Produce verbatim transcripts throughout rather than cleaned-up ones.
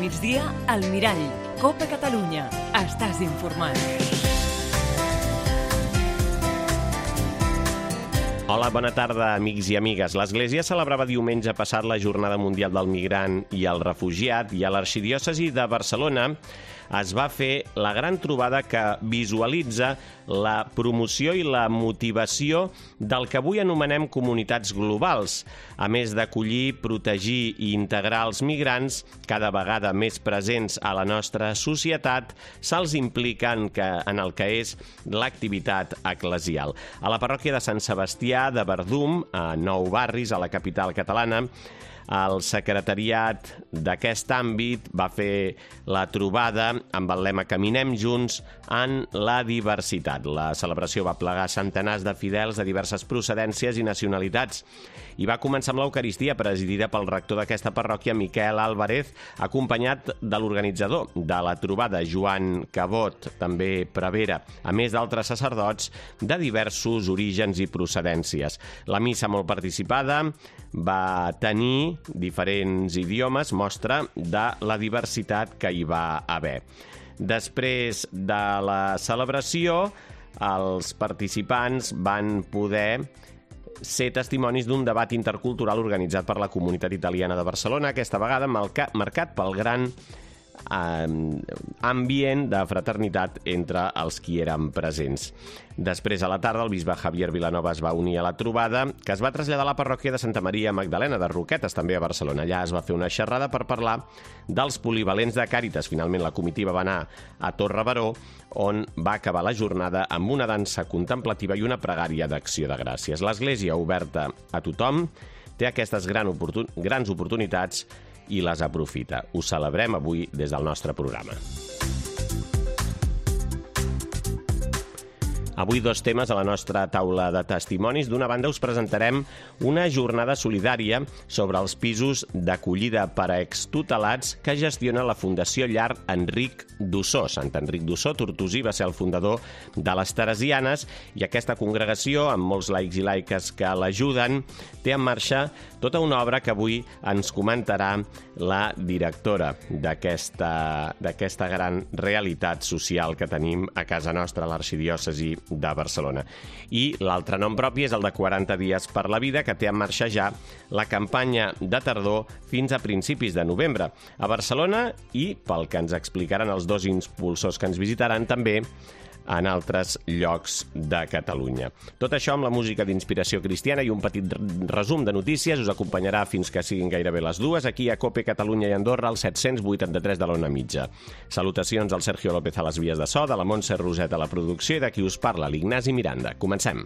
migdia, al Mirall. Copa Catalunya. Estàs informat. Hola, bona tarda, amics i amigues. L'Església celebrava diumenge passat la Jornada Mundial del Migrant i el Refugiat i a l'Arxidiòcesi de Barcelona es va fer la gran trobada que visualitza la promoció i la motivació del que avui anomenem comunitats globals. A més d'acollir, protegir i integrar els migrants, cada vegada més presents a la nostra societat, se'ls implica en, que, en el que és l'activitat eclesial. A la parròquia de Sant Sebastià de Verdum, a Nou Barris, a la capital catalana, el secretariat d'aquest àmbit va fer la trobada amb el lema Caminem junts en la diversitat. La celebració va plegar centenars de fidels de diverses procedències i nacionalitats i va començar amb l'Eucaristia, presidida pel rector d'aquesta parròquia, Miquel Álvarez, acompanyat de l'organitzador de la trobada, Joan Cabot, també prevera, a més d'altres sacerdots de diversos orígens i procedències. La missa molt participada va tenir diferents idiomes, mostra de la diversitat que hi va haver. Després de la celebració, els participants van poder ser testimonis d'un debat intercultural organitzat per la comunitat italiana de Barcelona, aquesta vegada marcat pel gran ambient de fraternitat entre els qui eren presents. Després, a la tarda, el bisbe Javier Vilanova es va unir a la trobada, que es va traslladar a la parròquia de Santa Maria Magdalena de Roquetes, també a Barcelona. Allà es va fer una xerrada per parlar dels polivalents de Càritas. Finalment, la comitiva va anar a Torre Baró, on va acabar la jornada amb una dansa contemplativa i una pregària d'acció de gràcies. L'Església, oberta a tothom, té aquestes gran oportun- grans oportunitats i les aprofita. Ho celebrem avui des del nostre programa. Avui dos temes a la nostra taula de testimonis. D'una banda us presentarem una jornada solidària sobre els pisos d'acollida per a extutelats que gestiona la Fundació Llar Enric d'Ossó. Sant Enric d'Ossó, Tortosí, va ser el fundador de les Teresianes i aquesta congregació, amb molts laics i laiques que l'ajuden, té en marxa tota una obra que avui ens comentarà la directora d'aquesta d'aquesta gran realitat social que tenim a casa nostra, a l'Arxidiòcesi de Barcelona. I l'altre nom propi és el de quaranta dies per la vida, que té en marxa ja la campanya de tardor fins a principis de novembre a Barcelona i, pel que ens explicaran els dos impulsors que ens visitaran, també en altres llocs de Catalunya. Tot això amb la música d'inspiració cristiana i un petit resum de notícies us acompanyarà fins que siguin gairebé les dues, aquí a Cope Catalunya i Andorra, al set-cents vuitanta-tres de l'Ona Mitja. Salutacions al Sergio López a les vies de so, de la Montse Roset a la producció i de qui us parla, l'Ignasi Miranda. Comencem.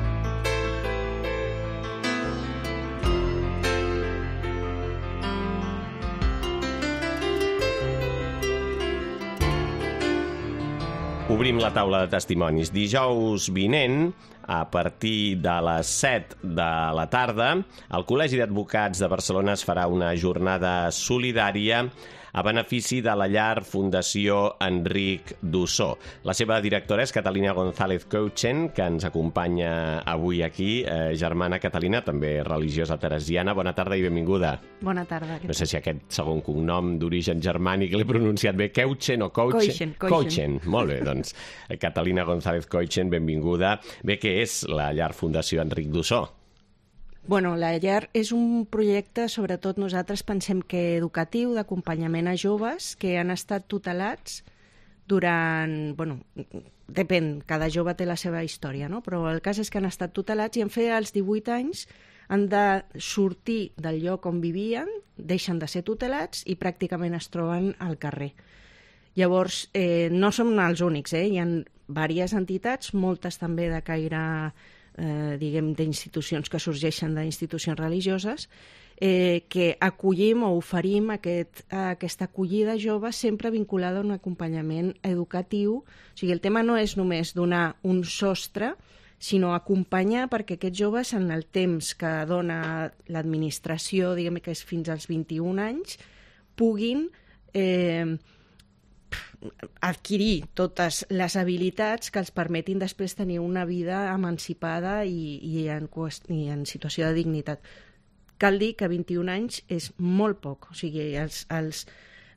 Obrim la taula de testimonis. Dijous vinent, a partir de les set de la tarda, el Col·legi d'Advocats de Barcelona es farà una jornada solidària a benefici de la Llar Fundació Enric d'Ossó. La seva directora és Catalina González Couchen, que ens acompanya avui aquí. Eh, germana Catalina, també religiosa teresiana. Bona tarda i benvinguda. Bona tarda. No sé si aquest segon cognom d'origen germànic l'he pronunciat bé. Couchen o Couchen? Couchen. Couchen. Molt bé, doncs. Catalina González Couchen, benvinguda. Bé, què és la Llar Fundació Enric d'Ossó? Bueno, la Llar és un projecte, sobretot nosaltres pensem que educatiu, d'acompanyament a joves que han estat tutelats durant... Bueno, depèn, cada jove té la seva història, no? Però el cas és que han estat tutelats i en fer als divuit anys han de sortir del lloc on vivien, deixen de ser tutelats i pràcticament es troben al carrer. Llavors, eh, no som els únics, eh? Hi ha diverses entitats, moltes també de caire... Eh, diguem, d'institucions que sorgeixen d'institucions religioses, eh, que acollim o oferim aquest, aquesta acollida jove sempre vinculada a un acompanyament educatiu. O sigui, el tema no és només donar un sostre, sinó acompanyar perquè aquests joves, en el temps que dona l'administració, diguem que és fins als vint-i-un anys, puguin eh, adquirir totes les habilitats que els permetin després tenir una vida emancipada i, i, en, i en situació de dignitat. Cal dir que vint-i-un anys és molt poc, o sigui, els, els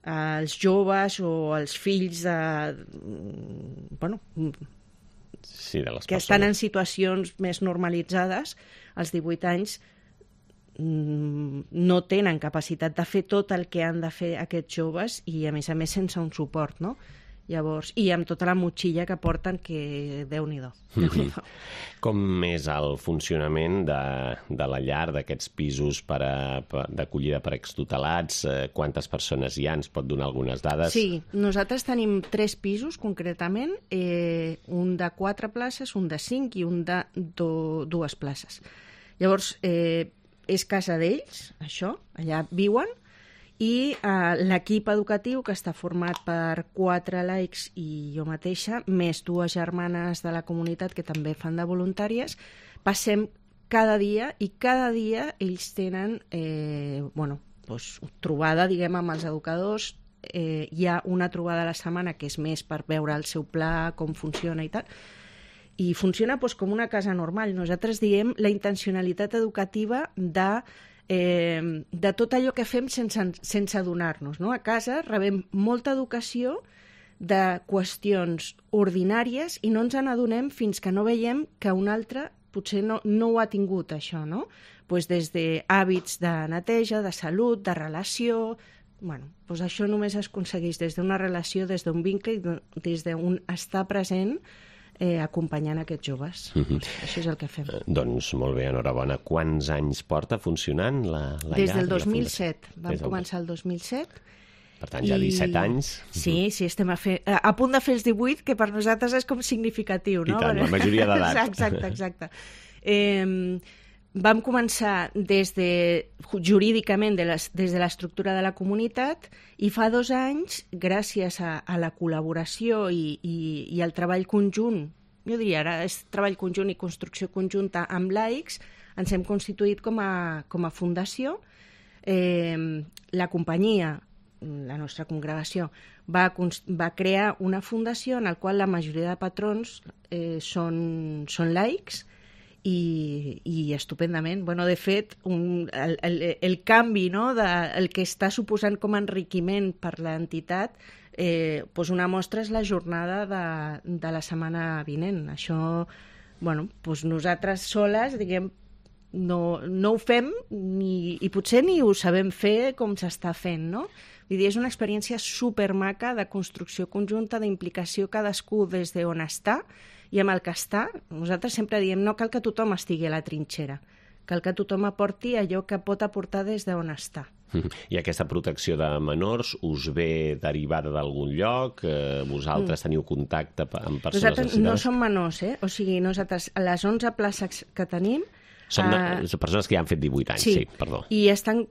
als joves o als fills de... Bueno, sí, de les que persones. estan en situacions més normalitzades, als divuit anys no tenen capacitat de fer tot el que han de fer aquests joves i, a més a més, sense un suport, no? Llavors, i amb tota la motxilla que porten, que Déu-n'hi-do. Déu-n'hi-do. Com és el funcionament de, de la llar, d'aquests pisos per a, per, d'acollida per extutelats? Eh, quantes persones hi ha? Ens pot donar algunes dades? Sí, nosaltres tenim tres pisos, concretament, eh, un de quatre places, un de cinc i un de do, dues places. Llavors, eh, és casa d'ells, això, allà viuen, i eh, l'equip educatiu, que està format per quatre laics i jo mateixa, més dues germanes de la comunitat que també fan de voluntàries, passem cada dia i cada dia ells tenen eh, bueno, doncs, trobada, diguem, amb els educadors. Eh, hi ha una trobada a la setmana que és més per veure el seu pla, com funciona i tal, i funciona doncs, com una casa normal. Nosaltres diem la intencionalitat educativa de Eh, de tot allò que fem sense, sense adonar-nos, no? A casa rebem molta educació de qüestions ordinàries i no ens n'adonem fins que no veiem que un altre potser no, no ho ha tingut, això, no? Pues des d'hàbits de neteja, de salut, de relació... Bueno, doncs això només es aconsegueix des d'una relació, des d'un vincle i des d'un estar present Eh, acompanyant aquests joves. Mm-hmm. Això és el que fem. Eh, doncs molt bé, enhorabona. Quants anys porta funcionant la, la Des llar? Des del dos mil set. Vam Des del... començar el dos mil set. Per tant, ja I... disset anys. Sí, sí, estem a, fer... a punt de fer els divuit, que per nosaltres és com significatiu, no? I tant, la majoria d'edat. Exacte, exacte. Eh, vam començar des de, jurídicament de les, des de l'estructura de la comunitat i fa dos anys, gràcies a, a la col·laboració i, i, i al treball conjunt, jo diria ara és treball conjunt i construcció conjunta amb laics, ens hem constituït com a, com a fundació. Eh, la companyia, la nostra congregació, va, va crear una fundació en la qual la majoria de patrons eh, són, són laics, I, i estupendament. Bueno, de fet, un, el, el, el canvi, no, de, el que està suposant com a enriquiment per l'entitat, eh, doncs una mostra és la jornada de, de la setmana vinent. Això, bueno, doncs nosaltres soles, diguem, no, no ho fem ni, i potser ni ho sabem fer com s'està fent, no? Vull dir, és una experiència supermaca de construcció conjunta, d'implicació cadascú des d'on està, i amb el que està, nosaltres sempre diem no cal que tothom estigui a la trinxera, cal que tothom aporti allò que pot aportar des d'on està. I aquesta protecció de menors us ve derivada d'algun lloc? Eh, vosaltres mm. teniu contacte amb persones nosaltres necessitades? No som menors, eh? O sigui, nosaltres a les onze places que tenim... Són eh... persones que ja han fet divuit anys, sí, sí, perdó. I estan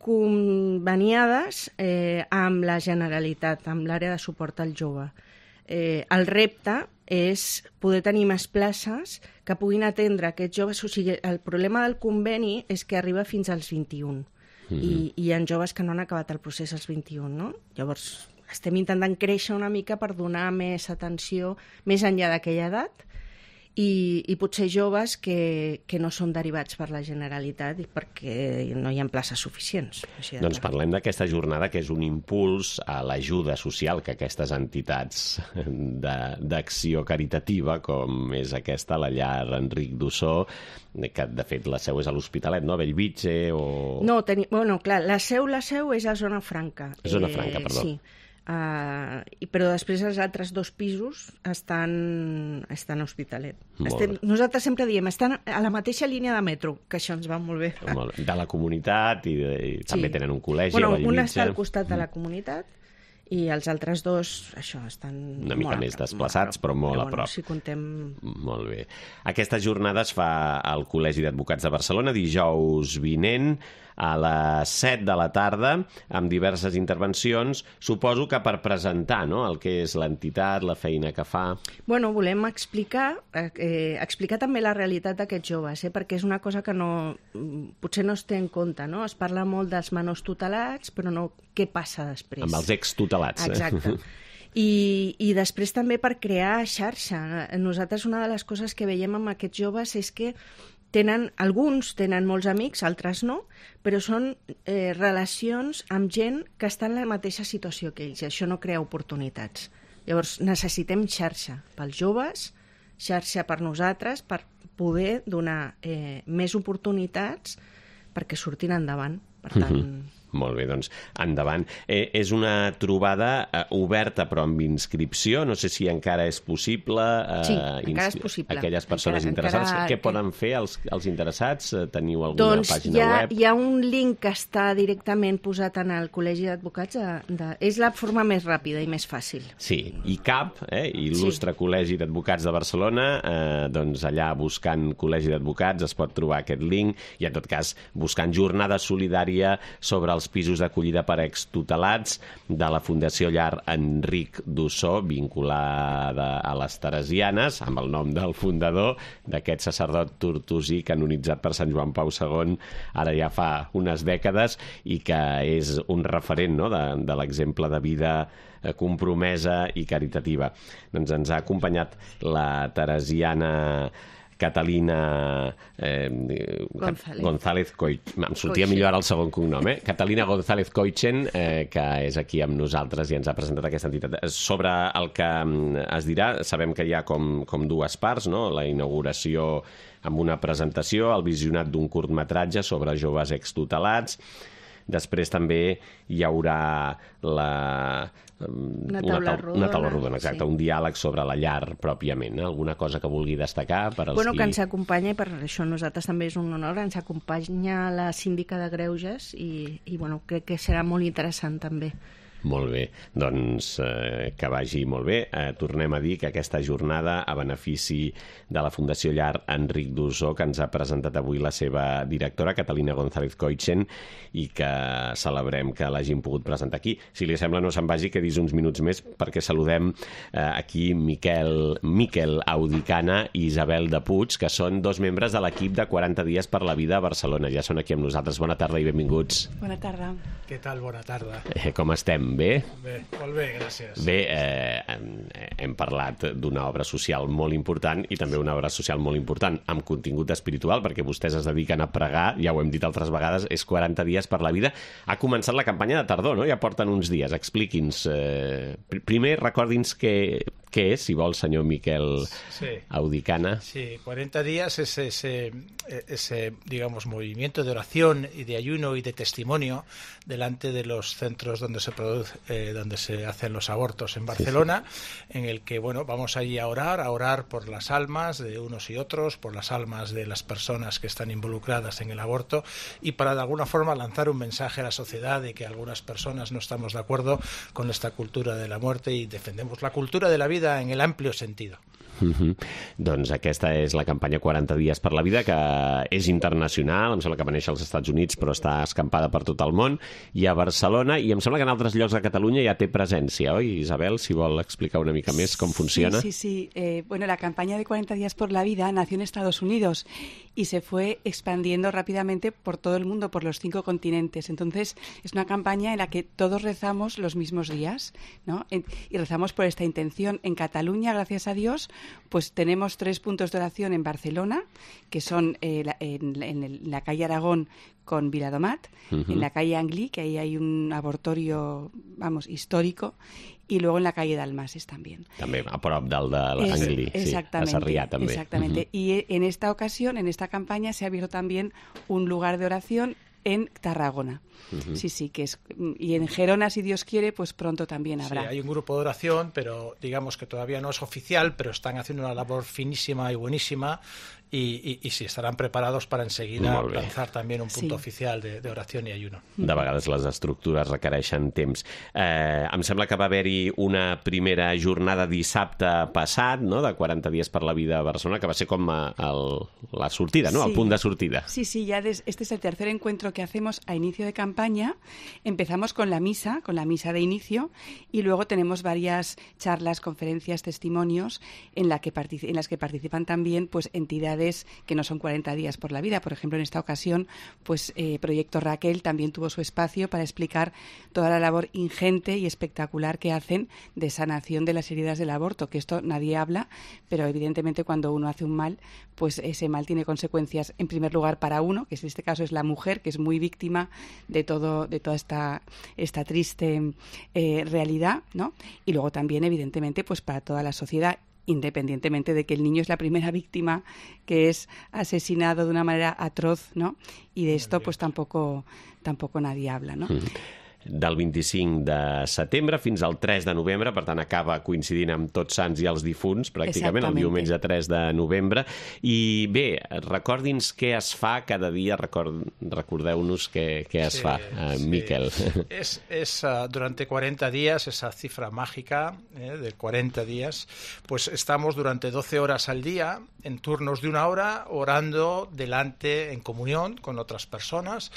conveniades eh, amb la Generalitat, amb l'àrea de suport al jove. Eh, el repte és poder tenir més places que puguin atendre aquests joves. O sigui, el problema del conveni és que arriba fins als vint-i-un. Mm-hmm. I, i hi ha joves que no han acabat el procés als vint-i-un, no? Llavors, estem intentant créixer una mica per donar més atenció més enllà d'aquella edat i, i potser joves que, que no són derivats per la Generalitat i perquè no hi ha places suficients. Doncs parlem d'aquesta jornada que és un impuls a l'ajuda social que aquestes entitats d'acció caritativa, com és aquesta, la llar Enric Dussó, que de fet la seu és a l'Hospitalet, no? A Bellvitge o... No, teni... bueno, clar, la seu, la seu és a Zona Franca. Zona Franca, perdó. Sí. Uh, però després els altres dos pisos estan, estan a Hospitalet. Estem, nosaltres sempre diem, estan a la mateixa línia de metro, que això ens va molt bé. Molt bé. De la comunitat i, de, i sí. També tenen un col·legi bueno, a Bellvitge. Un està al costat de la comunitat i els altres dos, això, estan una mica més desplaçats, però molt però, a prop. Bueno, si contem... Molt bé. Aquesta jornada es fa al Col·legi d'Advocats de Barcelona dijous vinent a les set de la tarda, amb diverses intervencions, suposo que per presentar, no?, el que és l'entitat, la feina que fa. Bueno, volem explicar, eh, explicar també la realitat d'aquests joves, eh, perquè és una cosa que no, potser no es té en compte, no? Es parla molt dels menors tutelats, però no què passa després. Amb els extutelats. Eh? Exacte. I, I després també per crear xarxa. Nosaltres una de les coses que veiem amb aquests joves és que tenen, alguns tenen molts amics, altres no, però són eh, relacions amb gent que està en la mateixa situació que ells, i això no crea oportunitats. Llavors necessitem xarxa pels joves, xarxa per nosaltres, per poder donar eh, més oportunitats perquè surtin endavant. Per tant... Mm-hmm. Molt bé, doncs endavant. Eh, és una trobada eh, oberta però amb inscripció, no sé si encara és possible. Eh, sí, encara és possible. Aquelles persones encara, interessades, encara... què poden fer els, els interessats? Teniu alguna doncs pàgina hi ha, web? Hi ha un link que està directament posat en el Col·legi d'Advocats. De, de, és la forma més ràpida i més fàcil. Sí, i C A P, eh, il·lustre sí. Col·legi d'Advocats de Barcelona, eh, doncs allà buscant Col·legi d'Advocats es pot trobar aquest link, i en tot cas buscant jornada solidària sobre els pisos d'acollida per extutelats de la Fundació Llar Enric d'Ossó, vinculada a les Teresianes, amb el nom del fundador, d'aquest sacerdot tortosí canonitzat per Sant Joan Pau segon ara ja fa unes dècades, i que és un referent, no?, de, de l'exemple de vida compromesa i caritativa. Doncs ens ha acompanyat la teresiana Catalina eh, González, González Coichen. Em sortia Coichen. Millor ara el segon cognom, eh? Catalina González Coichen, eh, que és aquí amb nosaltres i ens ha presentat aquesta entitat. Sobre el que es dirà, sabem que hi ha com, com dues parts, no? La inauguració amb una presentació, el visionat d'un curtmetratge sobre joves extutelats. Després també hi haurà la... Una taula rodona. Una taula rodona, exacte, sí. Un diàleg sobre la llar pròpiament. Eh? Alguna cosa que vulgui destacar per als bueno, qui... que ens acompanya, i per això nosaltres també és un honor, ens acompanya la síndica de Greuges i, i bueno, crec que serà molt interessant també. Molt bé, doncs eh, que vagi molt bé. Eh, tornem a dir que aquesta jornada a benefici de la Fundació Llar Enric d'Ossó, que ens ha presentat avui la seva directora, Catalina González Coichen, i que celebrem que l'hagin pogut presentar aquí. Si li sembla, no se'n vagi, que dis uns minuts més, perquè saludem eh, aquí Miquel, Miquel Audicana i Isabel de Puig, que són dos membres de l'equip de quaranta dies per la vida a Barcelona. Ja són aquí amb nosaltres. Bona tarda i benvinguts. Bona tarda. Què tal? Bona tarda. Eh, com estem? Bé? Bé, molt bé, gràcies. Bé, eh, hem, hem parlat d'una obra social molt important i també una obra social molt important amb contingut espiritual, perquè vostès es dediquen a pregar, ja ho hem dit altres vegades, és quaranta dies per la vida. Ha començat la campanya de tardor, no? Ja porten uns dies. Expliqui'ns. Eh, primer, recordi'ns què, què és, si vol, senyor Miquel sí. Audicana. Sí, cuarenta días es ese, ese, digamos, movimiento de oración y de ayuno y de testimonio delante de los centros donde se produce Eh, donde se hacen los abortos en Barcelona, sí, sí. En el que, bueno, vamos allí a orar, a orar por las almas de unos y otros, por las almas de las personas que están involucradas en el aborto, y para de alguna forma lanzar un mensaje a la sociedad de que algunas personas no estamos de acuerdo con esta cultura de la muerte y defendemos la cultura de la vida en el amplio sentido. Uh-huh. Doncs aquesta és la campanya quaranta dies per la vida, que és internacional, em sembla que va néixer als Estats Units però està escampada per tot el món, i a Barcelona, i em sembla que en altres llocs de Catalunya ja té presència, oi, Isabel? Si vol explicar una mica més com funciona. Sí, sí, sí. Eh, bueno, la campaña de cuarenta días por la vida nació en Estados Unidos y se fue expandiendo rápidamente por todo el mundo, por los cinco continentes. Entonces, es una campaña en la que todos rezamos los mismos días, ¿no? En, y rezamos por esta intención. En Cataluña, gracias a Dios, pues tenemos tres puntos de oración en Barcelona, que son eh, la, en, en la calle Aragón con Viladomat, uh-huh. En la calle Anglí, que ahí hay un abortorio, vamos, histórico, y luego en la calle Dalmases también. També a prop del de l'Anglí, sí, a Sarrià també. Exactamente. Uh-huh. Y en esta ocasión, en esta campaña, se ha abierto también un lugar de oración en Tarragona. Uh-huh. Sí, sí, que es... Y en Gerona, si Dios quiere, pues pronto también habrá. Sí, hay un grupo de oración, pero digamos que todavía no es oficial, pero están haciendo una labor finísima y buenísima, y, y, y sí, estarán preparados para enseguida lanzar también un punto sí. oficial de, de oración y ayuno. De vegades les estructures requereixen temps. Eh, em sembla que va haver-hi una primera jornada dissabte passat, no?, de quaranta dies per la vida a Barcelona, que va ser com a, el, la sortida, no?, sí. El punt de sortida. Sí, sí, ya des, este es el tercer encuentro que hacemos a inicio de campaña. Empezamos con la misa, con la misa de inicio, y luego tenemos varias charlas, conferencias, testimonios en, la que partic- en las que participan también pues entidades actividades que no son cuarenta días por la vida. Por ejemplo, en esta ocasión, pues eh, Proyecto Raquel también tuvo su espacio para explicar toda la labor ingente y espectacular que hacen de sanación de las heridas del aborto, que esto nadie habla, pero evidentemente cuando uno hace un mal, pues ese mal tiene consecuencias, en primer lugar, para uno, que en este caso es la mujer, que es muy víctima de todo, de toda esta, esta triste eh, realidad, ¿no? Y luego también, evidentemente, pues para toda la sociedad, independientemente de que el niño es la primera víctima que es asesinado de una manera atroz, ¿no? Y de esto pues tampoco, tampoco nadie habla, ¿no? Mm. Del vint-i-cinc de setembre fins al tres de novembre, per tant acaba coincidint amb Tots Sants i els difunts, pràcticament el diumenge tres de novembre. I bé, recordi'ns què es fa cada dia, record, recordeu-nos què, què es sí, fa, uh, sí. Miquel. Es, es uh, durante cuarenta días, esa cifra mágica eh, de cuarenta días, pues estamos durante doce horas al día, en turnos de una hora, orando delante, en comunión con otras personas,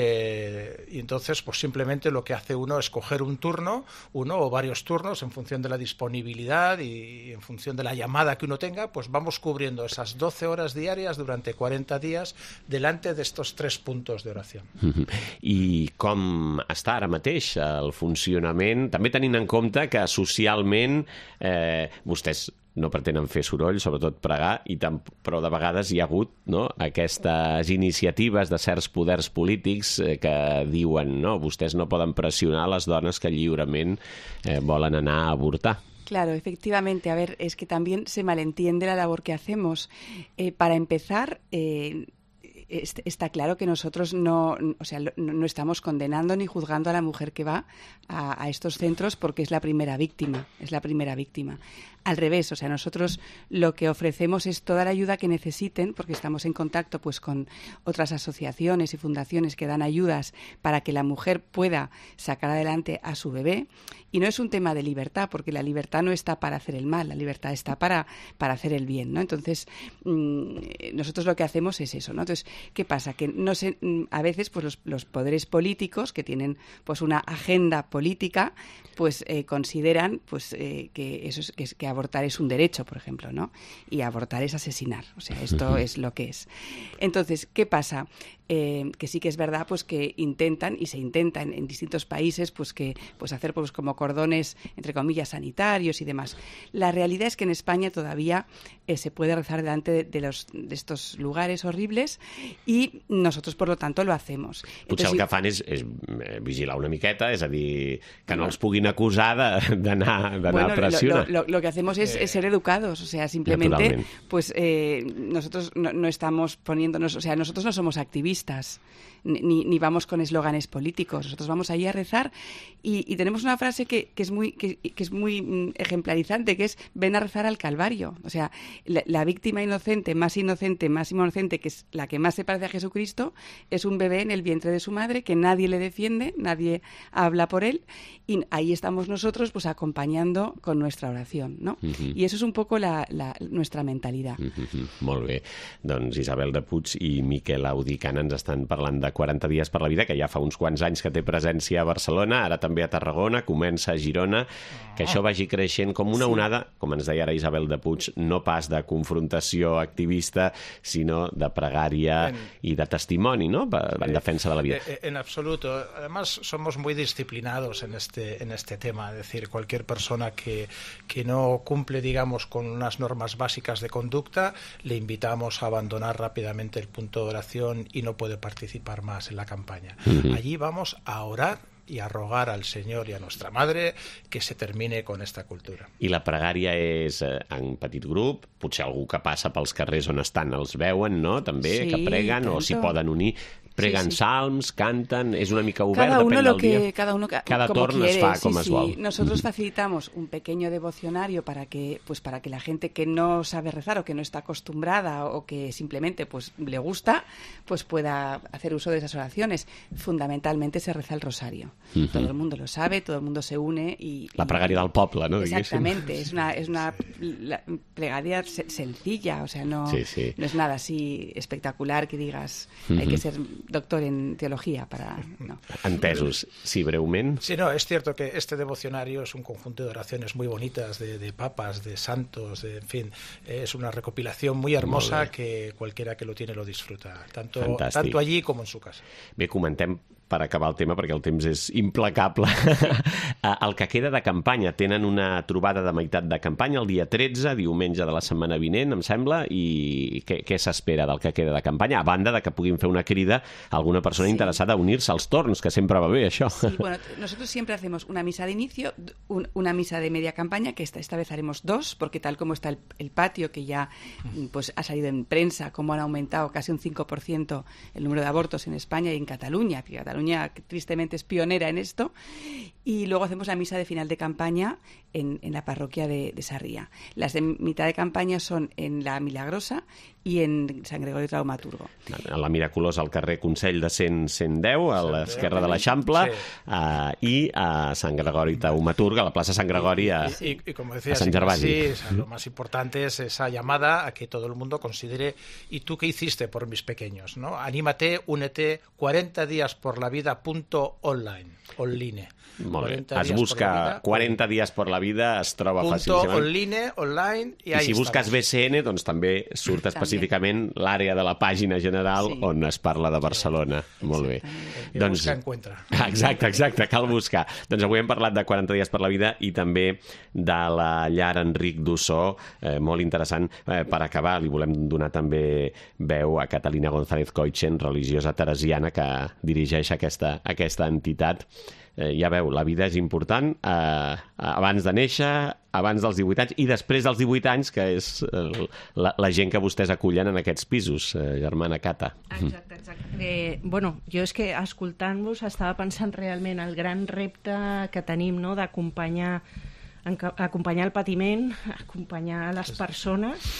eh, y entonces pues simplemente lo que hace uno es coger un turno, uno o varios turnos en función de la disponibilidad y en función de la llamada que uno tenga, pues vamos cubriendo esas doce horas diarias durante cuarenta días delante de estos tres puntos de oración. Mm-hmm. I com està ara mateix el funcionament, també tenint en compte que socialment eh, vostès no pretenen fer soroll, sobretot pregar, i tam, però de vegades hi ha hagut, no, aquestes iniciatives de certs poders polítics eh, que diuen no, vostès no poden pressionar les dones que lliurement eh, volen anar a avortar. Claro, efectivamente. A ver, es que también se malentiende la labor que hacemos. Eh, para empezar, eh, está claro que nosotros no, o sea, no estamos condenando ni juzgando a la mujer que va a, a estos centros porque es la primera víctima, es la primera víctima. Al revés, o sea, nosotros lo que ofrecemos es toda la ayuda que necesiten, porque estamos en contacto pues con otras asociaciones y fundaciones que dan ayudas para que la mujer pueda sacar adelante a su bebé. Y no es un tema de libertad, porque la libertad no está para hacer el mal, la libertad está para, para hacer el bien, ¿no? Entonces, mmm, nosotros lo que hacemos es eso, ¿no? Entonces, ¿qué pasa? Que no sé, a veces pues los, los poderes políticos que tienen pues una agenda política, pues eh, consideran pues eh, que eso es, que, que abortar es un derecho, por ejemplo, ¿no? Y abortar es asesinar, o sea, esto es lo que es. Entonces, ¿qué pasa? Eh, que sí que es verdad pues que intentan y se intenta en, en distintos países pues que pues hacer pues como cordones entre comillas sanitarios y demás. La realidad es que en España todavía eh, se puede rezar delante de, de los de estos lugares horribles y nosotros por lo tanto lo hacemos. Potser Entonces, el que fan és, és vigilar una miqueta, és a dir, que no els puguin acusar d'anar bueno, a pressionar. Lo, lo, lo que hacemos es, es ser educados, o sea, simplemente pues eh, nosotros no, no estamos poniéndonos, o sea, nosotros no somos activistas Ni, ni vamos con eslóganes políticos. Nosotros vamos ahí a rezar y, y tenemos una frase que, que es muy que, que es muy mm, ejemplarizante, que es ven a rezar al Calvario. O sea, la, la víctima inocente, más inocente, más inocente, que es la que más se parece a Jesucristo, es un bebé en el vientre de su madre que nadie le defiende, nadie habla por él y ahí estamos nosotros pues acompañando con nuestra oración, ¿no? Uh-huh. Y eso es un poco la, la, nuestra mentalidad. Uh-huh. Molt bé. Doncs Isabel de Puig i Miquel Audicana ens estan parlant de quaranta dies per la vida, que ja fa uns quants anys que té presència a Barcelona, ara també a Tarragona, comença a Girona, que això vagi creixent com una onada, com ens deia ara Isabel de Puig, no pas de confrontació activista, sinó de pregària en, i de testimoni, ¿no? En defensa de la vida. En absoluto. Además, somos muy disciplinados en este, en este tema. Es decir, cualquier persona que, que no cumple, digamos, con unas normas básicas de conducta, le invitamos a abandonar rápidamente el punto de oración y no puede participar más en la campaña. Uh-huh. Allí vamos a orar y a rogar al Señor y a nuestra Madre que se termine con esta cultura. I la pregària és en petit grup, potser algú que passa pels carrers on estan els veuen, no? També, sí, que preguen tanto. O s'hi poden unir. Pregan sí, sí. salms, cantan, es una mica obert, cada uno depèn lo del que, dia. Cada uno cada como torn quiere, es fa sí, com es sí. vol. Nosotros facilitamos un pequeño devocionario para que, pues, para que la gente que no sabe rezar o que no está acostumbrada o que simplemente pues, le gusta, pues pueda hacer uso de esas oraciones. Fundamentalmente se reza el rosario. Uh-huh. Todo el mundo lo sabe, todo el mundo se une. Y, la pregària del poble, ¿no? Exactamente, es una, es una plegaria sencilla, o sea, no, sí, sí. no es nada así espectacular que digas, uh-huh. hay que ser doctor en teología. Para, no. Entesos. Sí, breument. Sí, no, es cierto que este devocionario es un conjunto de oraciones muy bonitas de, de papas, de santos, de, en fin, es una recopilación muy hermosa que cualquiera que lo tiene lo disfruta, tanto, tanto allí como en su casa. Bé, comentem per acabar el tema, perquè el temps és implacable. El que queda de campanya, tenen una trobada de meitat de campanya el dia tretze, diumenge de la setmana vinent, em sembla, i què, què s'espera del que queda de campanya, a banda de que puguin fer una crida a alguna persona sí. interessada a unir-se als torns, que sempre va bé, això. Sí, bueno, nosotros siempre hacemos una misa de inicio, un, una misa de media campaña, que esta, esta vez haremos dos, porque tal como está el, el patio, que ya pues ha salido en prensa, cómo han aumentado casi un cinco por ciento el número de abortos en España y en Cataluña, que Cataluña que tristemente es pionera en esto, y luego hacemos la misa de final de campaña en, en la parroquia de, de Sarria. Las de mitad de campaña son en la Milagrosa i en Sant Gregori Traumaturgo. A la Miraculosa, al carrer Consell de cent deu, a l'esquerra de l'Eixample, sí. uh, i a Sant Gregori Traumaturgo, a la plaça Sant Gregori a, y, y, y, como decía, a Sant Gervasi. Sí, o sea, lo más importante es esa llamada a que todo el mundo considere, ¿y tú qué hiciste por mis pequeños? ¿No? Anímate, únete, cuarenta días por la vida punto online, online. Molt bé. Es busca quaranta dies per la vida, es troba fàcilment. Punto online, online, i, I si busques B C N, doncs també surt específicament l'àrea de la pàgina general sí. on es parla de Barcelona. Sí. Molt bé. I doncs, busca encuentra. Exacte, exacte, cal buscar. Doncs avui hem parlat de quaranta dies per la vida i també de la llar Enric d'Ossó, eh, molt interessant. Eh, per acabar, li volem donar també veu a Catalina González Coichen, religiosa teresiana que dirigeix aquesta, aquesta entitat. Eh, ja veu, la vida és important eh, abans de néixer, abans dels divuit anys i després dels divuit anys, que és eh, la, la gent que vostès acullen en aquests pisos, eh, germana Cata. Exacte, exacte. Eh, bueno, jo és que escoltant-vos estava pensant realment el gran repte que tenim, no?, d'acompanyar acompanyar el patiment, acompanyar les persones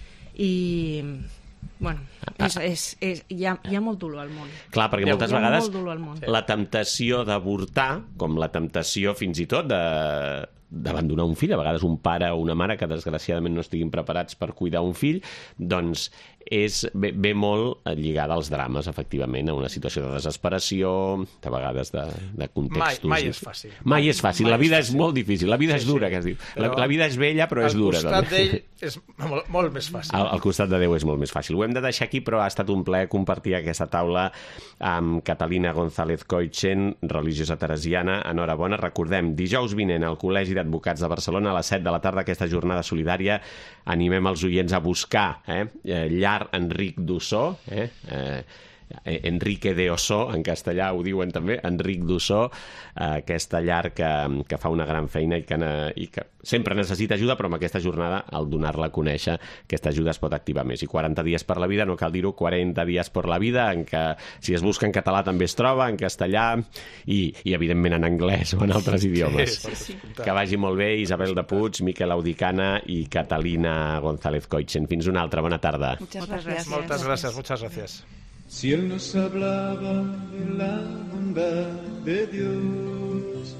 i... Bueno, és, és, és, hi, ha, hi ha molt dolor al món. Clar, perquè moltes hi ha vegades molt dolor al món. La temptació d'avortar, com la temptació fins i tot de d'abandonar un fill, a vegades un pare o una mare que desgraciadament no estiguin preparats per cuidar un fill, doncs és, ve, ve molt lligada als drames, efectivament, a una situació de desesperació, de vegades de, de contextos. Mai, mai és fàcil. Mai és fàcil, mai la vida és, és molt difícil, la vida sí, és dura, sí. que es diu. La, la vida és bella, però és dura. Al costat d'ell és molt, molt més fàcil. Al, al costat de Déu és molt més fàcil. Ho hem de deixar aquí, però ha estat un plaer compartir aquesta taula amb Catalina González Coichen, religiosa teresiana. Enhorabona. Recordem, dijous vinent al Col·legi d'Advocats de Barcelona a les set de la tarda, aquesta jornada solidària. Animem els oients a buscar eh? Llar Enric d'Ossó, eh? eh? Enrique de Ossó, en castellà ho diuen també, Enric d'Ossó, eh, aquesta llar que, que fa una gran feina i que, i que sempre necessita ajuda, però amb aquesta jornada, al donar-la a conèixer, aquesta ajuda es pot activar més. I quaranta dies per la vida, no cal dir-ho, quaranta dies per la vida, en què si es busca en català també es troba, en castellà i, i evidentment en anglès o en altres idiomes. Sí, sí, sí. Que vagi molt bé, Isabel de Puig, Miquel Audicana i Catalina González Coichen. Fins una altra, bona tarda. Muchas gracias. Moltes gràcies, muchas gracias. Si Él nos hablaba de la bondad de Dios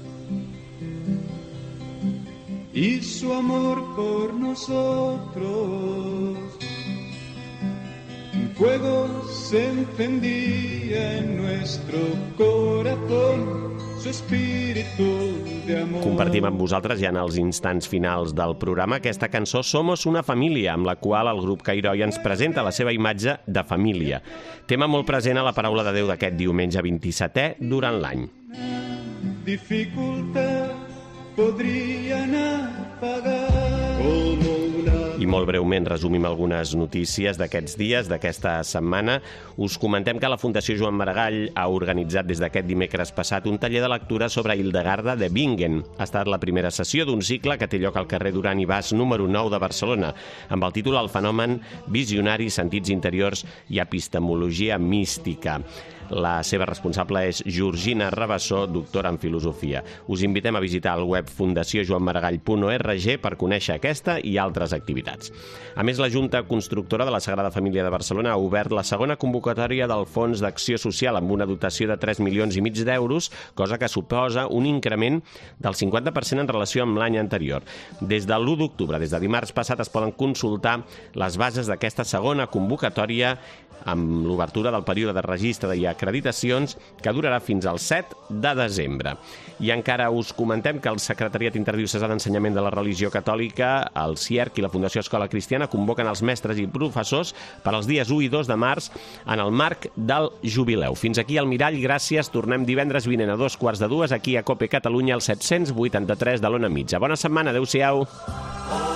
y su amor por nosotros, un fuego se encendía en nuestro corazón, su espíritu de amor. Compartim amb vosaltres ja en els instants finals del programa aquesta cançó Somos una família, amb la qual el grup Cairoi ens presenta la seva imatge de família. Tema molt present a la paraula de Déu d'aquest diumenge vint-i-setè durant l'any. Dificultad podrían apagar como una... I molt breument resumim algunes notícies d'aquests dies, d'aquesta setmana. Us comentem que la Fundació Joan Maragall ha organitzat des d'aquest dimecres passat un taller de lectura sobre Hildegarda de Bingen. Ha estat la primera sessió d'un cicle que té lloc al carrer Duran i Bas número nou de Barcelona, amb el títol El fenomen visionari, sentits interiors i epistemologia mística. La seva responsable és Georgina Rabassó, doctora en filosofia. Us invitem a visitar el web fundació joan maragall punt org per conèixer aquesta i altres activitats. A més, la Junta Constructora de la Sagrada Família de Barcelona ha obert la segona convocatòria del Fons d'Acció Social amb una dotació de tres milions i mig d'euros, cosa que suposa un increment del cinquanta per cent en relació amb l'any anterior. Des de l'u d'octubre, des de dimarts passat, es poden consultar les bases d'aquesta segona convocatòria amb l'obertura del període de registre i d'acreditacions que durarà fins al set de desembre. I encara us comentem que el Secretariat Interdiocesà d'Ensenyament de la Religió Catòlica, el C I E R C i la Fundació Escola Cristiana convoquen els mestres i professors per als dies u i dos de març en el marc del Jubileu. Fins aquí el Mirall, gràcies. Tornem divendres vinent a dos quarts de dues aquí a COPE Catalunya, al set cents vuitanta-tres de l'Ona Mitja. Bona setmana, adeu-siau.